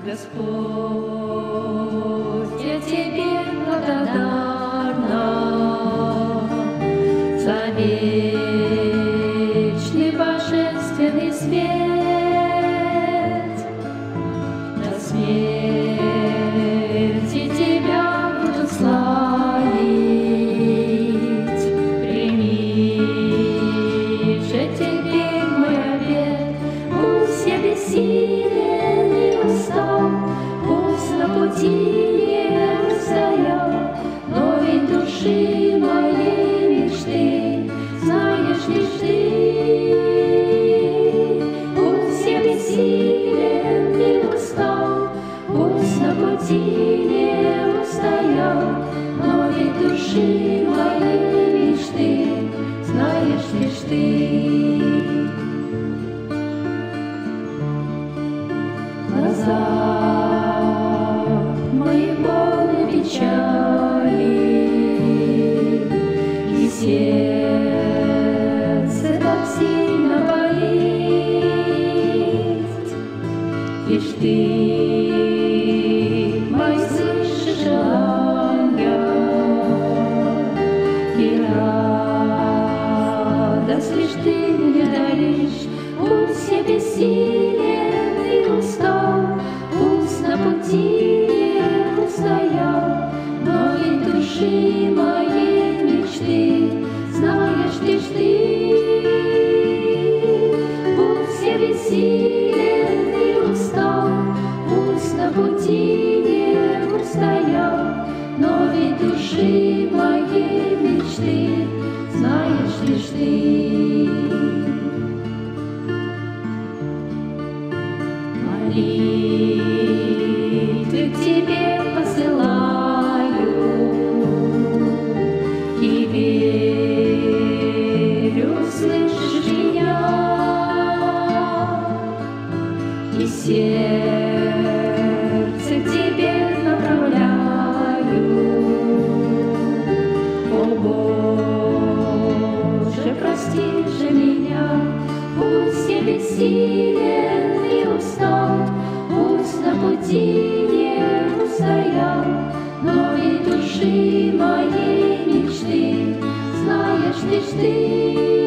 Господь, я Тебе благодарна за вечный божественный свет. На смерти Тебя буду славить. Прими же теперь мой обет, пусть я бессилен и устал, пусть на пути не устаю, но ведь души моей мечты знаешь лишь Ты. Пусть я бессилен и устал, пусть на пути не устаю, но ведь души моей мечты знаешь лишь Ты. Глаза мои полны печали, и сердце так сильно болит. Лишь Ты, мой, слышишь желания, и радость лишь Ты мне даришь. Пусть я бессилен и устал, пусть на пути не устоял, но ведь души моей мечты знаешь лишь Ты. Пусть я бессилен и устал, пусть на пути не устоял, но ведь души моей мечты знаешь лишь Ты. Молитвы к Тебе посылаю и верю, слышишь меня, и сердце к Тебе направляю. О Боже, прости же меня, пусть я бессилен и устал, пусть на пути не устоял, но ведь души моей мечты знаешь лишь Ты.